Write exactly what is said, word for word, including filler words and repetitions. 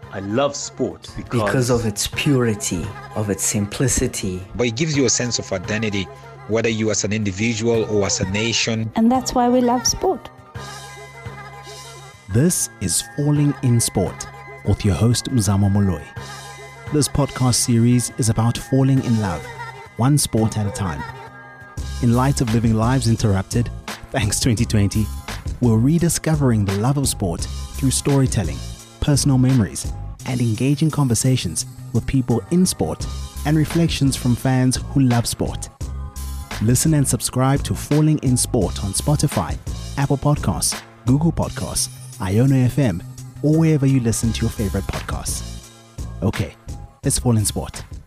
I love sport because... because of its purity, of its simplicity. But it gives you a sense of identity, whether you as an individual or as a nation. And that's why we love sport. This is Falling in Sport with your host Mzamo Moloi. This podcast series is about falling in love, one sport at a time. In light of living lives interrupted, thanks twenty twenty, we're rediscovering the love of sport through storytelling, personal memories, and engaging conversations with people in sport and reflections from fans who love sport. Listen and subscribe to Falling in Sport on Spotify, Apple Podcasts, Google Podcasts, Iono F M, or wherever you listen to your favorite podcasts. Okay, let's fall in sport.